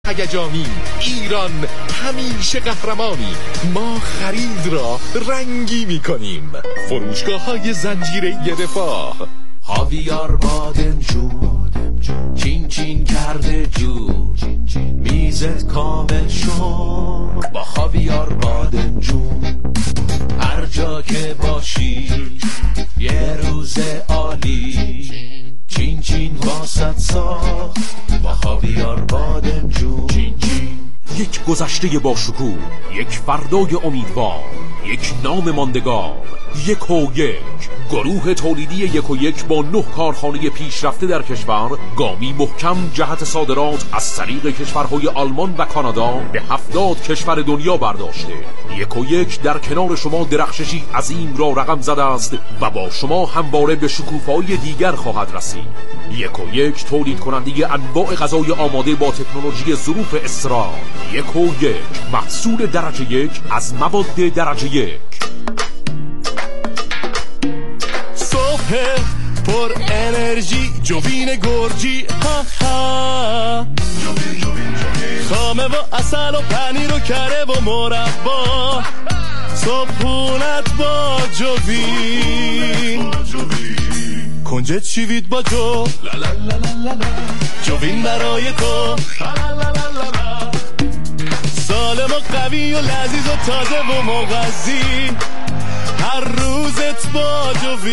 هیجانی. ایران همیشه قهرمانی. ما خرید را رنگی می‌کنیم. فروشگاه‌های زنجیره دفاع. هاویار بادمجون چین چین کرده جور، میزت کامل شد با هاویار بادمجون. هر جا که باشی یه روز عالی، چین چین واسط ساخت با هاویار بادمجون. چین چین. یک گذشته با شکوه، یک فردای امیدوار، یک نام ماندگار. 1&1 گروه تولیدی 1&1 با 9 کارخانه پیشرفته در کشور، گامی محکم جهت صادرات از طریق کشورهای آلمان و کانادا به 70 کشور دنیا برداشته. 1&1 در کنار شما درخششی عظیم را رقم زده است و با شما همواره به شکوفه‌های دیگر خواهد رسید. 1&1 تولید کننده انواع غذای آماده با تکنولوژی ظروف اسرار. 1&1 محصول درجه 1 از مواد درجه 1. صبح پر انرژی جوین گرجی، ها ها. خامه و اصل و پنیر و کره و مربا، صبحونت با جوین. کنجد شیوید با جو، جوین برای تو. سالم و قوی و لذیذ و تازه و مغذی، هر روزت با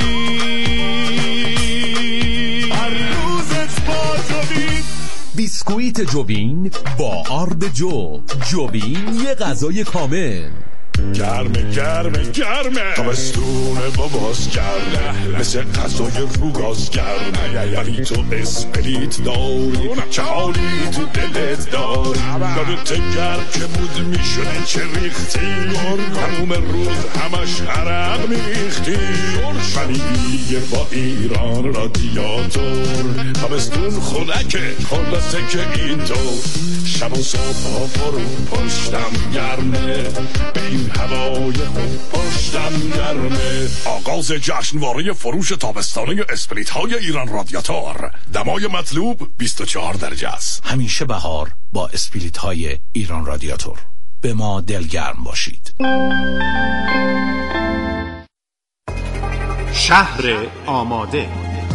جوین. هر روزت با جوین. بیسکویت جوین با آرد جو. جوین یه غذای کامل. گرمه گرمه گرمه، تابستون باباس گرمه، مثل غذای روگاز گرمه. ولی تو اسپریت داری، چه حالی تو دلت داری. یادت گرم که بود میشونه چه ریختی، تموم روز همش عرق میریختی. ولی با ایران رادیاتور، تابستون خنکه خلاصه که اینطور. شب و صبح ها برو پشتم گرمه، به این هوای خوب پشتم گرمه. آغاز جشنواره فروش تابستانه اسپریت های ایران رادیاتور. دمای مطلوب 24 درجه است. همیشه بهار با اسپریت های ایران رادیاتور. به ما دلگرم باشید. شهر آماده.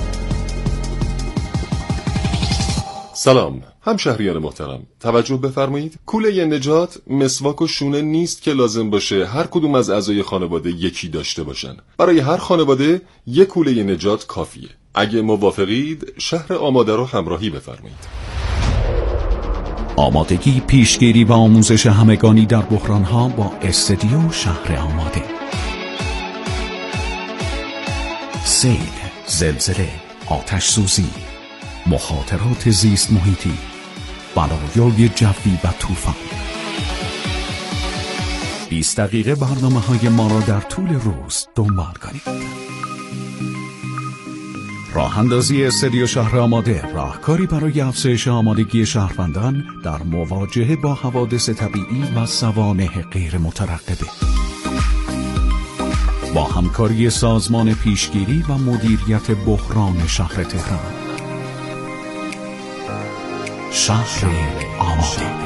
سلام همشهریان محترم، توجه بفرمایید. کوله نجات مسواک و شونه نیست که لازم باشه هر کدوم از اعضای خانواده یکی داشته باشن. برای هر خانواده یک کوله نجات کافیه. اگه موافقید شهر آماده رو همراهی بفرمایید. آمادگی، پیشگیری و آموزش همگانی در بحران‌ها با استودیو شهر آماده. سیل، زلزله، آتش سوزی، مخاطرات زیست محیطی، بلایای جوی و طوفان. 20 دقیقه برنامه‌های ما را در طول روز دنبال کنید. راه اندازی استودیو شهر آماده، راهکاری برای افزایش آمادگی شهروندان در مواجهه با حوادث طبیعی و سوانح غیر مترقبه. با همکاری سازمان پیشگیری و مدیریت بحران شهر تهران. شهر آماده.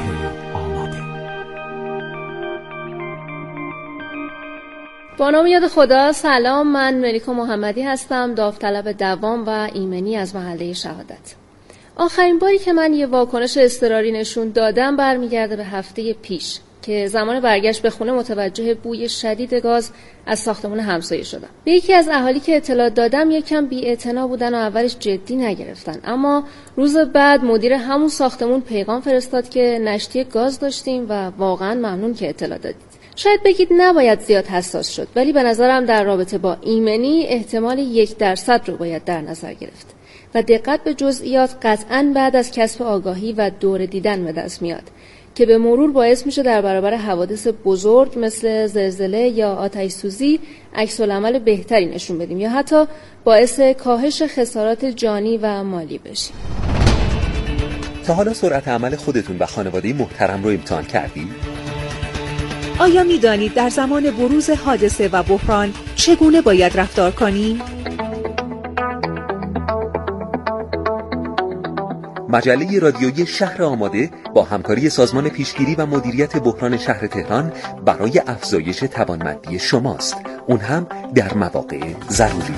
با نام یاد خدا. سلام، من ملیکا محمدی هستم، داوطلب دوام و ایمنی از محله شهادت. آخرین باری که من یه واکنش اضطراری نشون دادم برمیگرده به هفته پیش که زمان برگشت به خونه متوجه بوی شدید گاز از ساختمان همسایه شدم. به یکی از اهالی که اطلاع دادم یکم بی‌اعتنا بودن و اولش جدی نگرفتن، اما روز بعد مدیر همون ساختمون پیغام فرستاد که نشتی گاز داشتیم و واقعا ممنون که اطلاع دادید. شاید بگید نباید زیاد حساس شد، ولی به نظرم در رابطه با ایمنی احتمال 1% رو باید در نظر گرفت و دقت به جزئیات قطعاً بعد از کسب آگاهی و دور دیدن به دست میاد که به مرور باعث میشه در برابر حوادث بزرگ مثل زلزله یا آتش سوزی عکس‌العمل بهتری نشون بدیم یا حتی باعث کاهش خسارات جانی و مالی بشیم. تا حالا سرعت عمل خودتون و خانواده محترم رو امتحان کردید؟ آیا می‌دانید در زمان بروز حادثه و بحران چگونه باید رفتار کنید؟ مجله رادیویی شهر آماده با همکاری سازمان پیشگیری و مدیریت بحران شهر تهران برای افزایش توانمندی شماست، اون هم در مواقع ضروری.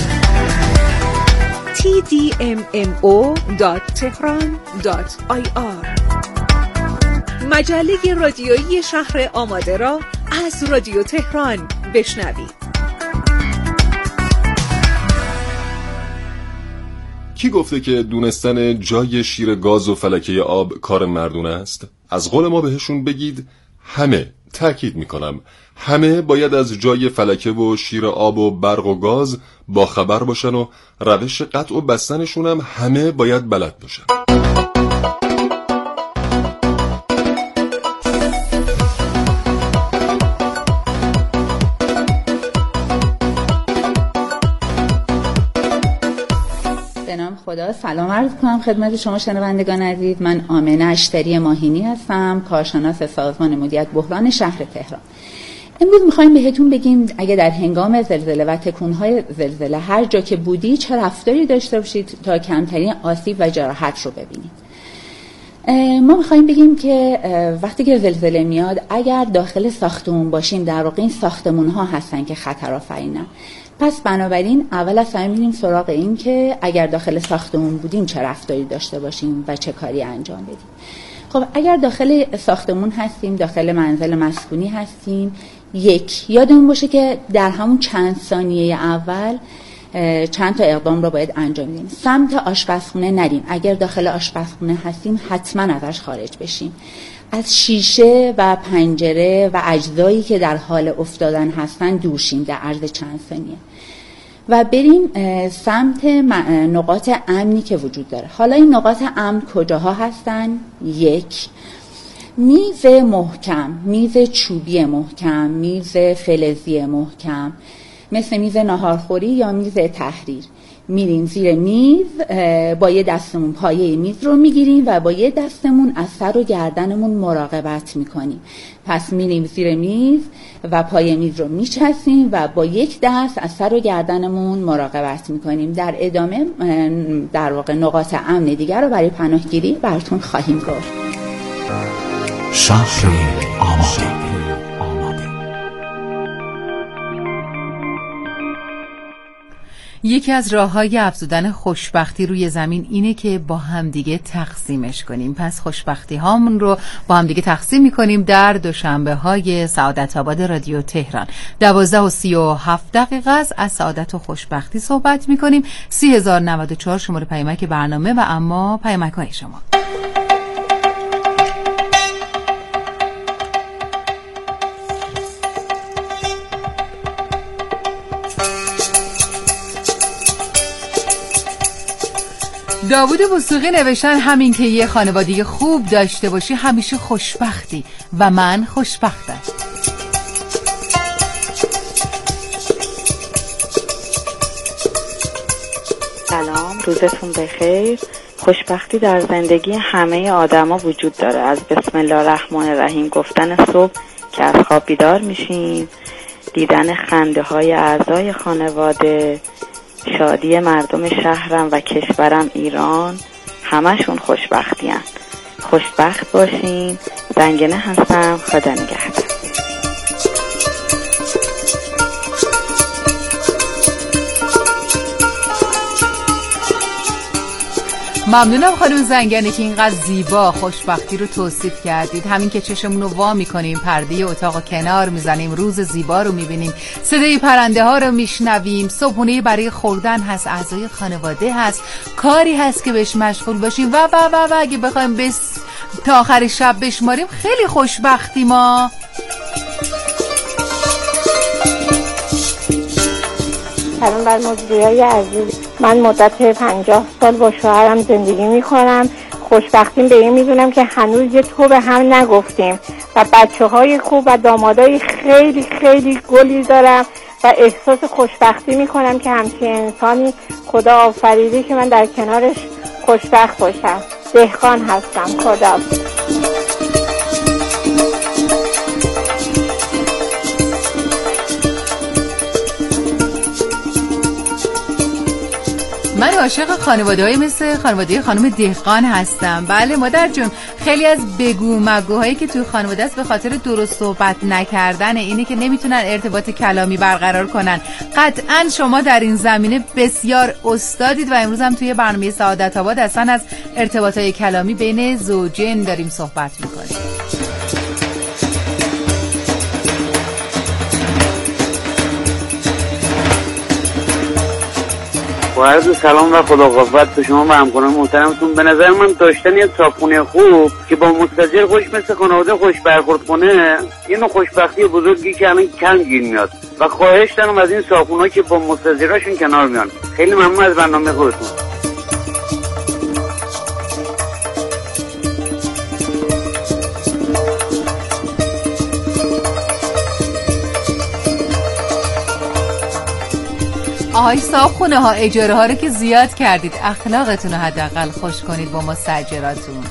tdmmo.tehran.ir مجله رادیویی شهر آماده را از رادیو تهران بشنوید. کی گفته که دونستن جای شیر گاز و فلکه آب کار مردونه است؟ از قول ما بهشون بگید همه، تأکید میکنم همه باید از جای فلکه و شیر آب و برق و گاز با خبر باشن و روش قطع و بستنشون هم همه باید بلد باشن. خدا سلام عرض کنم خدمت شما شنوندگان عزیز. من آمنه اشتری ماهینی هستم، کارشناس سازمان مدیریت بحران شهر تهران. امروز میخوایم بهتون بگیم اگه در هنگام زلزله و تکونهای زلزله هر جا که بودی چه رفتاری داشته باشید تا کمترین آسیب و جراحت رو ببینید. ما میخوایم بگیم که وقتی که زلزله میاد اگر داخل ساختمون باشیم، در واقع این ساختمون ها هستن که خطر آفرینن. پس بنابراین اول از همه میریم سراغ این که اگر داخل ساختمون بودیم چه رفتاری داشته باشیم و چه کاری انجام بدیم. خب اگر داخل ساختمون هستیم، داخل منزل مسکونی هستیم، یادمون باشه که در همون چند ثانیه اول چند تا اقدام رو باید انجام بدیم. سمت آشپزخونه نریم. اگر داخل آشپزخونه هستیم حتما ازش خارج بشیم. از شیشه و پنجره و اجزایی که در حال افتادن هستن دور شیم در عرض چند ثانیه و بریم سمت نقاط امنی که وجود داره. حالا این نقاط امن کجاها هستن؟ میز محکم، میز چوبی محکم، میز فلزی محکم مثل میز ناهارخوری یا میز تحریر. میریم زیر میز، با یه دستمون پایه میز رو میگیریم و با یه دستمون از سر و گردنمون مراقبت میکنیم. پس میریم زیر میز و پایه میز رو میچسیم و با یک دست از سر و گردنمون مراقبت میکنیم. در ادامه در واقع نقاط امن دیگر رو برای پناهگیری براتون خواهیم گفت. شهر آماده. یکی از راه‌های افزودن خوشبختی روی زمین اینه که با همدیگه تقسیمش کنیم. پس خوشبختی هامون رو با همدیگه تقسیم می‌کنیم در دوشنبه‌های سعادت آباد رادیو تهران. 12:37 است. از سعادت و خوشبختی صحبت می‌کنیم. 3094 شماره پیامک برنامه و اما پیامک‌های شما. داوود وثوقی نوشتن همین که یه خانواده خوب داشته باشی همیشه خوشبختی و من خوشبختم. سلام، روزتون بخیر. خوشبختی در زندگی همه آدما وجود داره. از بسم الله الرحمن الرحیم گفتن صبح که از خواب بیدار میشیم، دیدن خنده های اعضای خانواده، شادی مردم شهرم و کشورم ایران، همشون خوشبختی هن. خوشبخت باشین. زنگنه هستم. خدا نگهدار. ممنونم خانم زنگنه که اینقدر زیبا خوشبختی رو توصیف کردید. همین که چشمون رو وا میکنیم، پرده اتاق کنار میزنیم، روز زیبا رو میبینیم، صدای پرنده ها رو میشنویم، صبحونه برای خوردن هست، اعضای خانواده هست، کاری هست که بهش مشغول باشیم و اگه بخوایم تا آخر شب بشماریم خیلی خوشبختی ما. سلام بر موضوعی عزیز. من مدت 50 سال با شوهرم زندگی میکنم. خوشبختیم به این میدونم که هنوز یه تو به هم نگفتیم و بچه‌های خوب و دامادای خیلی خیلی گلی دارم و احساس خوشبختی میکنم که همچین انسانی خدا آفریده که من در کنارش خوشبخت باشم. دهقان هستم. خدا. من عاشق خانواده‌های مثل خانواده خانم دهقان هستم. بله مادر جون، خیلی از بگو مگوهایی که توی خانواده است به خاطر درست صحبت نکردن اینه که نمیتونن ارتباط کلامی برقرار کنن. قطعا شما در این زمینه بسیار استادید و امروز هم توی برنامه سعادت آباد اصلا از ارتباطهای کلامی بین زوجین داریم صحبت میکنیم. با عرض سلام و خدا قوت به شما و همکاران محترمتون. به نظر من داشتن یه صابخونه خوب که با مستاجر خوش مثل خانواده خوش برخورد کنه یه نوع خوشبختی بزرگی که الان کم گیر میاد و خواهش دارم از این صابخونه‌ها که با مستاجراشون کنار میان. خیلی ممنون از برنامه خودتون. آهای صابخونه ها، اجاره ها رو که زیاد کردید، اخلاقتون رو حداقل خوش کنید با مستاجراتون.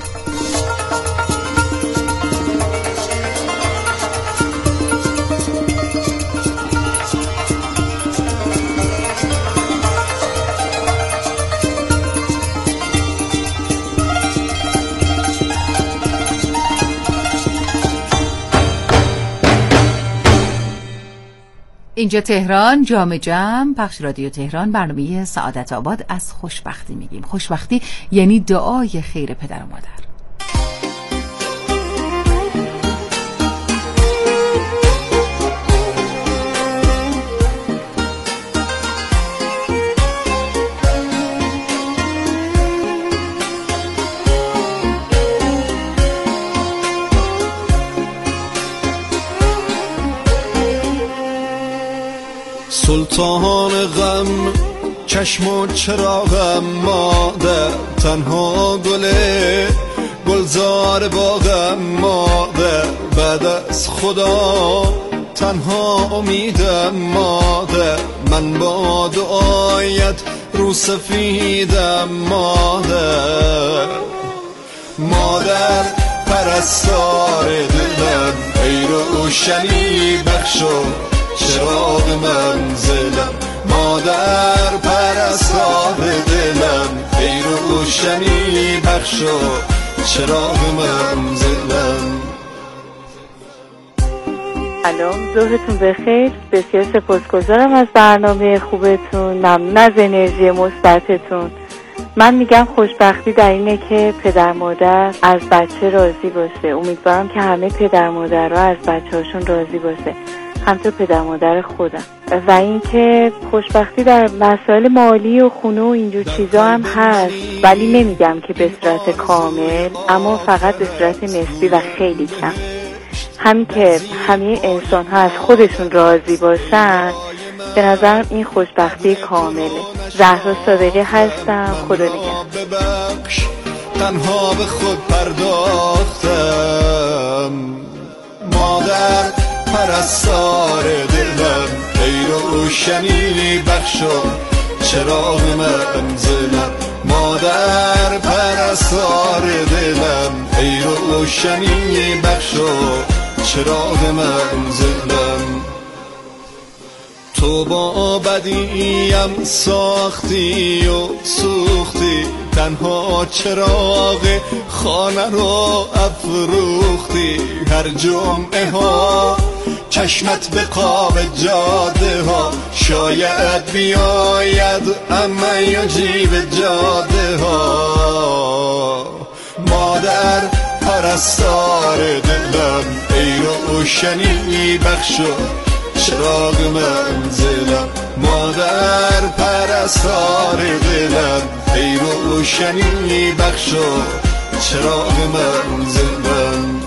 اینجا تهران، جام جم، پخش رادیو تهران، برنامه سعادت آباد. از خوشبختی میگیم. خوشبختی یعنی دعای خیر پدر و مادر. سلطان غم چشم و چراغم مادر، تنها گلزار باغم مادر، بعد از خدا تنها امیدم مادر، من با دعایت رو سفیدم مادر، مادر پرستار دلم، ای روشنی بخشو چراغ منزلم، مادر پرستار دلم، ای روشنی بخشو چراغ منزلم. سلام، ظهرتون بخیر. بسیار سپاسگزارم از برنامه خوبتون، ممنون از انرژی مثبتتون. من میگم خوشبختی در اینه که پدر مادر از بچه راضی باشه. امیدوارم که همه پدر مادرها از بچه‌هاشون راضی باشه، همطور پدر مادر خودم. و اینکه خوشبختی در مسائل مالی و خونه و اینجور چیزا هم هست، ولی نمیگم که به صورت کامل، اما فقط به صورت نسبی و خیلی کم. هم که همه انسان ها از خودشون راضی باشن، به نظرم این خوشبختی کامله. زهرا صادقی هستم، خدا نگهدار. تنها به خود پرداختم، مادر پرستار دلم، ای روشنی بخشو چراغ منزلم، مادر پرستار دلم، ای روشنی بخشو چراغ منزلم. تو با بدیم ساختی و سوختی، تنها چراغ خانه رو افروختی، هر جمعه ها چشمت به قاب جاده ها، شاید بیاید اما یجیب جاده ها، مادر پرستار دلم، ای روشنی بخشو چراغ منزلم، مادر پرستار دلم، ای روشنی بخشو چراغ منزلم.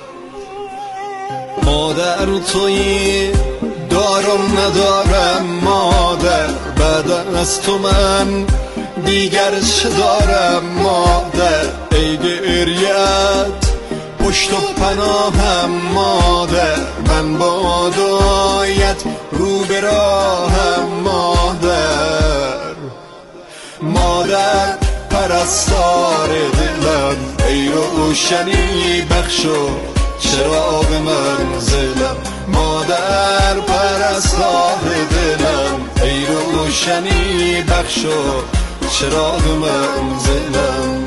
مادر تویی دارم ندارم مادر، بعد از تو من دیگر چه دارم مادر، ای گریت پشت و پناهم مادر، من با دعایت رو به راهم مادر، مادر پرستار دلم، ای روشنی بخشو چراغ منزلم، مادر پرستار دلم، ای روشنی بخشو چراغ منزلم.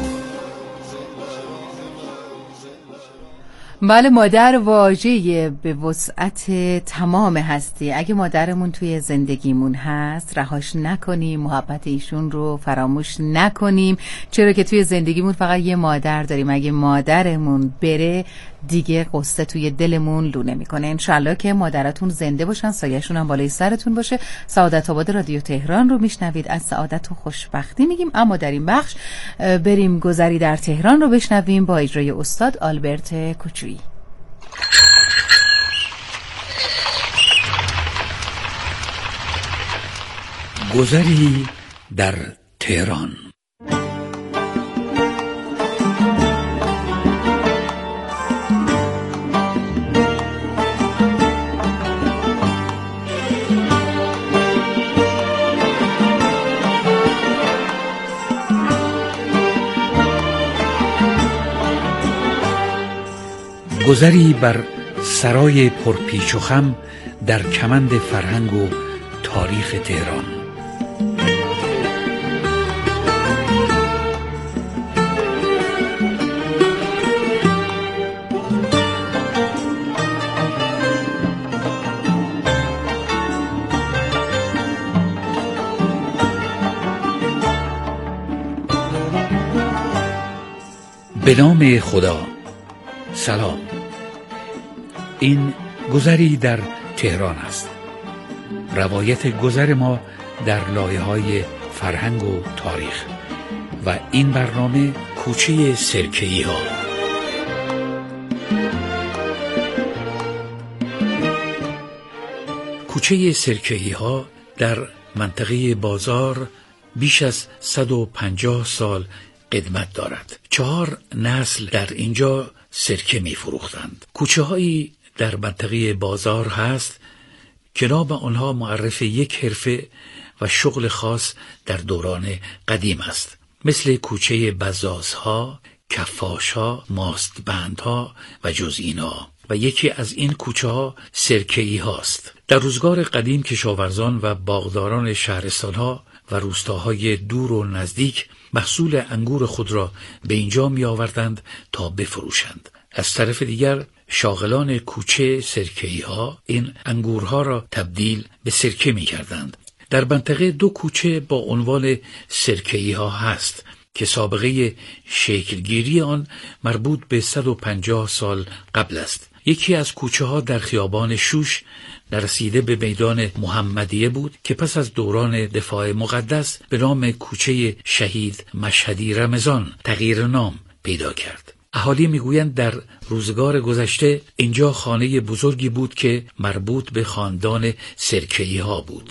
بله، مادر واژه به وسعت تمام هستی. اگه مادرمون توی زندگیمون هست رهاش نکنیم، محبت ایشون رو فراموش نکنیم، چرا که توی زندگیمون فقط یه مادر داریم. اگه مادرمون بره دیگه قصه توی دلمون لونه میکنه. انشالله که مادراتون زنده باشن، سایه‌شون هم بالای سرتون باشه. سعادت آباد رادیو تهران رو میشنوید. از سعادت و خوشبختی میگیم، اما در این بخش بریم گذری در تهران رو بشنویم با اجرای استاد آلبرت کوچویی. گذری در تهران. گذری بر سرای پرپیچ و خم در کمند فرهنگ و تاریخ تهران. به نام خدا. سلام. این گذری در تهران است. روایت گذر ما در لایه‌های فرهنگ و تاریخ و این برنامه کوچه سرکه‌ای ها. کوچه سرکه‌ای ها در منطقه بازار بیش از 150 سال قدمت دارد. 4 نسل در اینجا سرکه می فروختند. کوچه هایی در منطقه بازار هست که نام آنها معرف یک حرفه و شغل خاص در دوران قدیم است، مثل کوچه بزازها، کفاشها، ماستبندها و جز اینا. و یکی از این کوچه ها سرکه‌ای هاست. در روزگار قدیم کشاورزان و باغداران شهرستان ها و روستاهای دور و نزدیک محصول انگور خود را به اینجا می آوردند تا بفروشند. از طرف دیگر شاغلان کوچه سرکه‌ای ها این انگورها را تبدیل به سرکه می کردند. در منطقه 2 کوچه با عنوان سرکه‌ای ها هست که سابقه شکلگیری آن مربوط به 150 سال قبل است. یکی از کوچه ها در خیابان شوش نرسیده به میدان محمدیه بود که پس از دوران دفاع مقدس به نام کوچه شهید مشهدی رمضان تغییر نام پیدا کرد. اهالی میگویند در روزگار گذشته اینجا خانه بزرگی بود که مربوط به خاندان سرکه‌ای ها بود.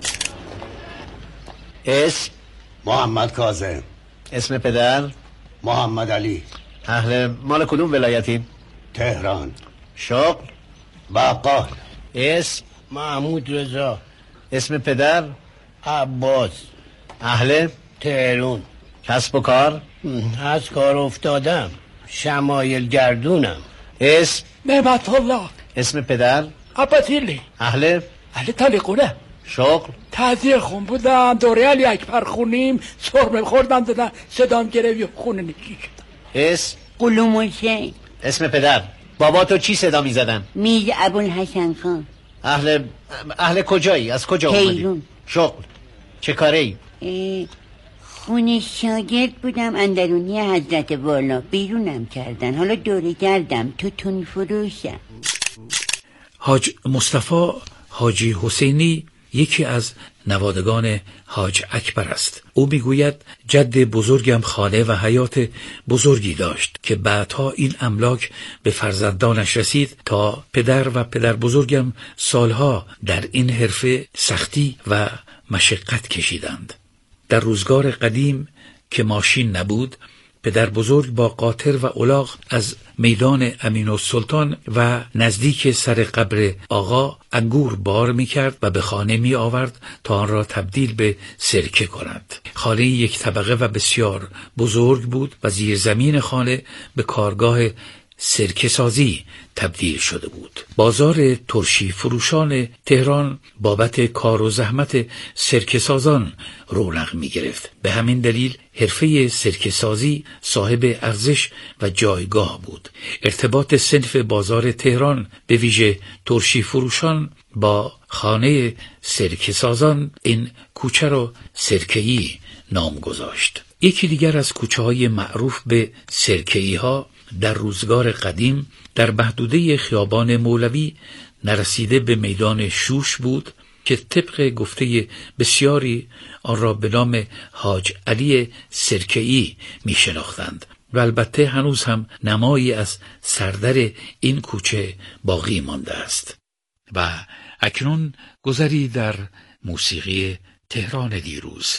اسم محمد کاظم. اسم پدر محمد علی. اهل مال کدوم ولایتی؟ تهران. شغل بقال. اسم محمود رضا. اسم پدر عباس. اهل تهران. کسب و کار از کار افتادم، شمایل گردونم. اسم نعمت الله. اسم پدر عباسیلی. اهل تلیقونه. شغل تعزیه خون بودم، دوره علی اکبر خونیم، سرمه خوردم دادن صدام گرفت و خونه نشی شدم. اسم قلوم حسین. اسم پدر بابا تو چی صدا می زدن؟ میر ابوالحسن خان. اهل کجایی؟ از کجا اومدی؟ تهران. شغل چه کاری؟ خونه شاگرد بودم، اندرونی حضرت والا، بیرونم کردن، حالا دوره گردم، توتون فروشم. حاج مصطفی حاجی حسینی یکی از نوادگان حاج اکبر است. او میگوید جد بزرگم خانه و حیات بزرگی داشت که بعدها این املاک به فرزندانش رسید تا پدر و پدر بزرگم سالها در این حرفه سختی و مشقت کشیدند. در روزگار قدیم که ماشین نبود، پدر بزرگ با قاطر و الاغ از میدان امین السلطان و نزدیک سر قبر آقا انگور بار می کرد و به خانه می آورد تا آن را تبدیل به سرکه کند. خانه 1 طبقه و بسیار بزرگ بود و زیر زمین خانه به کارگاه سرکه سازی تبدیل شده بود. بازار ترشی فروشان تهران بابت کار و زحمت سرکه سازان رونق می گرفت. به همین دلیل حرفه سرکه سازی صاحب ارزش و جایگاه بود. ارتباط صنف بازار تهران به ویژه ترشی فروشان با خانه سرکه سازان این کوچه را سرکه‌ای نام گذاشت. یکی دیگر از کوچه های معروف به سرکه‌ای ها در روزگار قدیم در محدوده خیابان مولوی نرسیده به میدان شوش بود که طبق گفته بسیاری آن را به نام حاج علی سرکه‌ای می شناختند و البته هنوز هم نمایی از سردر این کوچه باقی مانده است. و اکنون گذری در موسیقی تهران دیروز.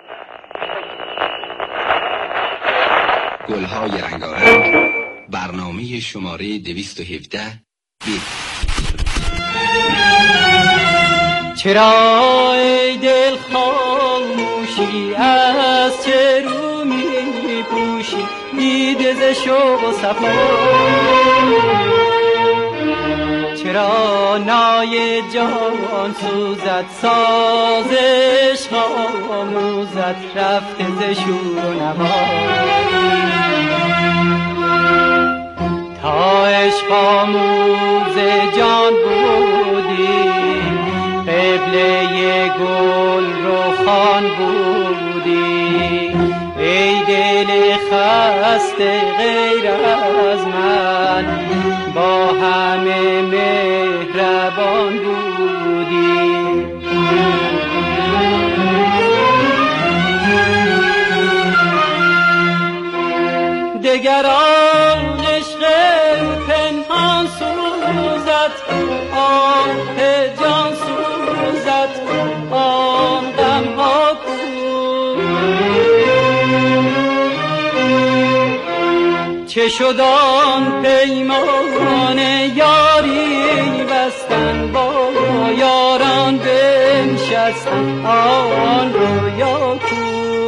گلهای رنگارنگ، برنامه شماره 217. چرا ای دل خاموشی، از چه رو می پوشی، دیده ز شوق و صفا؟ چرا نای جان سوزد، سازش آموزد، رفته ز شور و نوا؟ تا عشق آموز جان بودی، قبله گل روخان بودی، ای دل خسته غیر از من، با همه مهربان بودی. دگران عشق پنهان سوزد، آه جان سوزد، آن غم ها کو؟ چه شد آن پیمان یاری بستن، با یاران بنشستن، آن رویا کو؟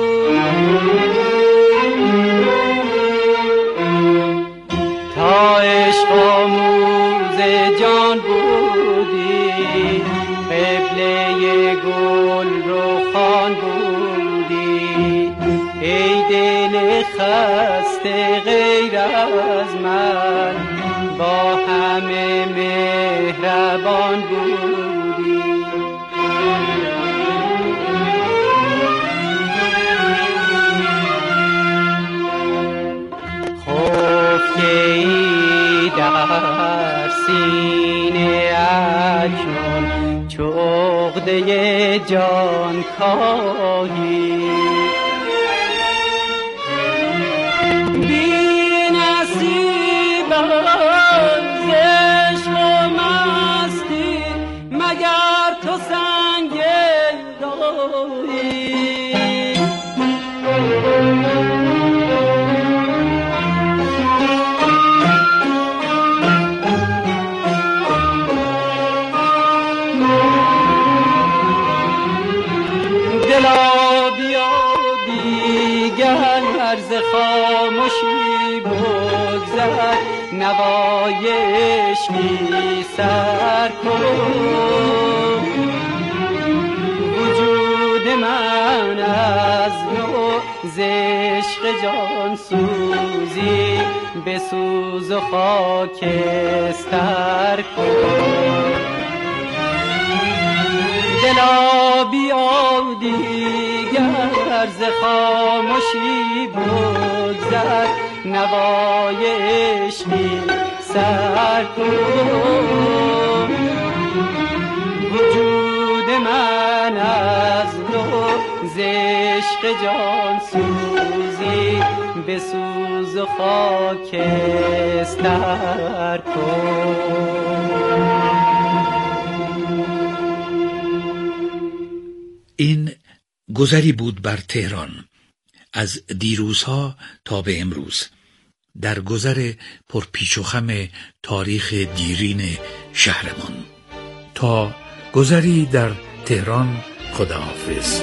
تا عشق آموز جان بودی، قبله گل روخان بودی، ای دل خسته غیر از من، با همه مهربان بودی. خفته در سینه اکنون، چو عقده جان کاهی، بی نصیب از عشق و مستی، مگر تو سنگ راهی؟ دلا بیا دیگر ز خاموشی بگذر، نوای عشقی سر کن، وجود من از نو ز عشق جان سوزی، بسوز و خاکستر کن. دلا بیا دیگر ز خاموشی بگذر، نوای عشقی سر کن، وجود من از نو ز عشق جان سوزی، بسوز و خاکستر کن. این گذری بود بر تهران از دیروزها تا به امروز، در گذر پرپیچ و خم تاریخ دیرین شهرمان. تا گذری در تهران، خداحافظ.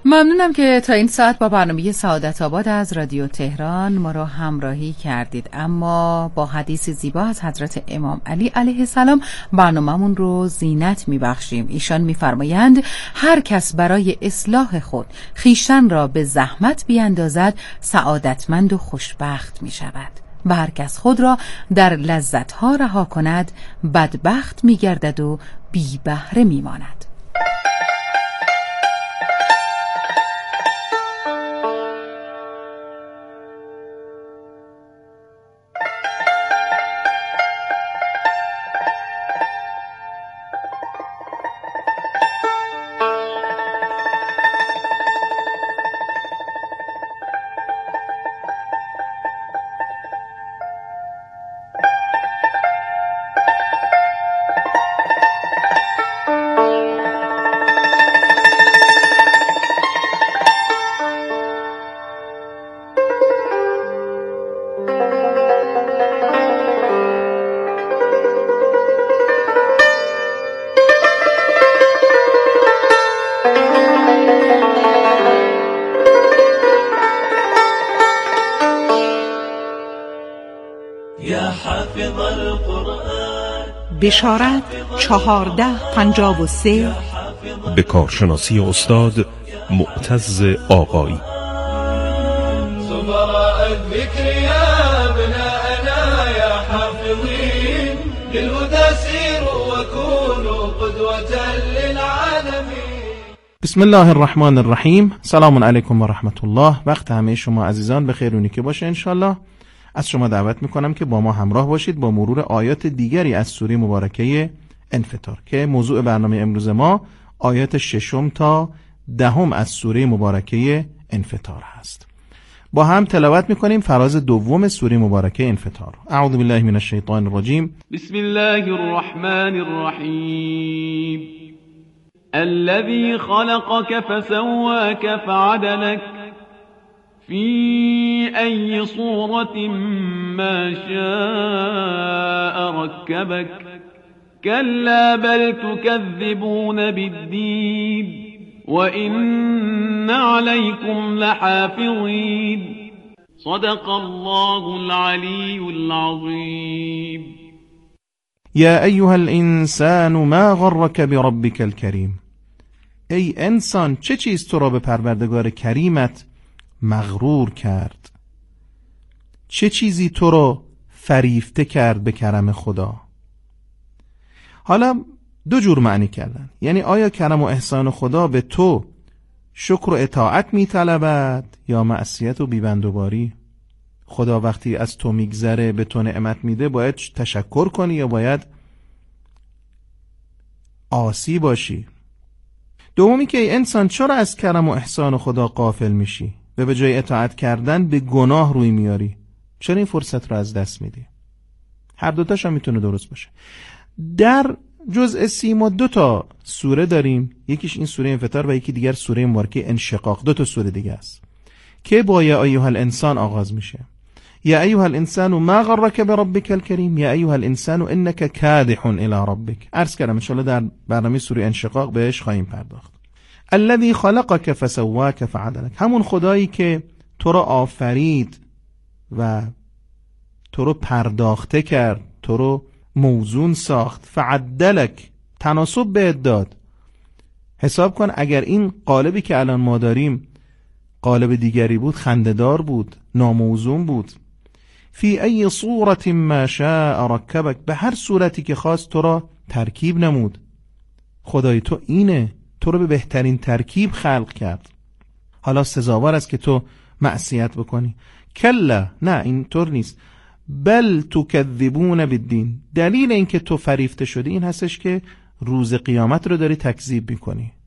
ممنونم که تا این ساعت با برنامه سعادت آباد از رادیو تهران ما را همراهی کردید. اما با حدیث زیبا از حضرت امام علی علیه السلام برنامه‌مون رو زینت می‌بخشیم. ایشان می‌فرمایند هر کس برای اصلاح خود خویشتن را به زحمت بیاندازد سعادتمند و خوشبخت می‌شود و هر کس خود را در لذت‌ها رها کند بدبخت می‌گردد و بی بهره می‌ماند. بشارت 1453 به کارشناسی استاد معتز آقایی. سفراء الذكر يا ابناءنا يا حافظين للهدى سيروا وكونوا قدوة للعالمين. بسم الله الرحمن الرحیم. سلام علیکم و رحمت الله. وقت همه شما عزیزان به خیر و نیکی باشه انشالله. از شما دعوت میکنم که با ما همراه باشید با مرور آیات دیگری از سوره مبارکه انفطار که موضوع برنامه امروز ما آیات 6 تا 10 از سوره مبارکه انفطار هست. با هم تلاوت میکنیم فراز دوم سوره مبارکه انفطار. اعوذ بالله من الشیطان الرجیم. بسم الله الرحمن الرحیم. الذي خلقك فسواك فعدلك في أي صورة ما شاء ركبك كلا بل تكذبون بالدين وإن عليكم لحافظين صدق الله العلي العظيم. يا أيها الإنسان ما غرك بربك الكريم. ای انسان چه چیز تو را به پروردگار کریمت مغرور کرد؟ چه چیزی تو رو فریفته کرد به کرم خدا؟ حالا دو جور معنی کردن، یعنی آیا کرم و احسان خدا به تو شکر و اطاعت میطلبد یا معصیت و بیبندوباری؟ خدا وقتی از تو میگذره به تو نعمت میده باید تشکر کنی یا باید عاصی باشی؟ دومی که ای انسان چرا از کرم و احسان خدا غافل میشی و به جای اطاعت کردن به گناه روی میاری؟ چرا این فرصت رو از دست میدی؟ هر دوتاش هم میتونه درست باشه. در جزء سیما 2 تا سوره داریم، یکیش این سوره انفطار و یکی دیگر سوره مبارکه انشقاق. 2 تا سوره دیگه است که با یا ایها الانسان آغاز میشه. یا ایها الانسان ما غرک بربک الکریم یا ایها الانسان انک کادح الی ربک. عرض کردم ان شاء الله در برنامه سوره انشقاق بهش خواهیم پرداخت. الذی خلقک فسواک فعدلک، همون خدایی که تو رو آفرید و تو رو پرداخته کرد، تو رو موزون ساخت. فعدلک، تناسب بهت داد. حساب کن اگر این قالبی که الان ما داریم قالب دیگری بود خنده‌دار بود، ناموزون بود. فی ای صورت ما شاء رکبک، به هر صورتی که خواست تو را ترکیب نمود. خدای تو اینه، تو رو به بهترین ترکیب خلق کرد. حالا سزاوار است که تو معصیت بکنی؟ کلا، نه اینطور نیست. بل تکذبون بالدین، دلیل این که تو فریفته شدی این هستش که روز قیامت رو داری تکذیب میکنی.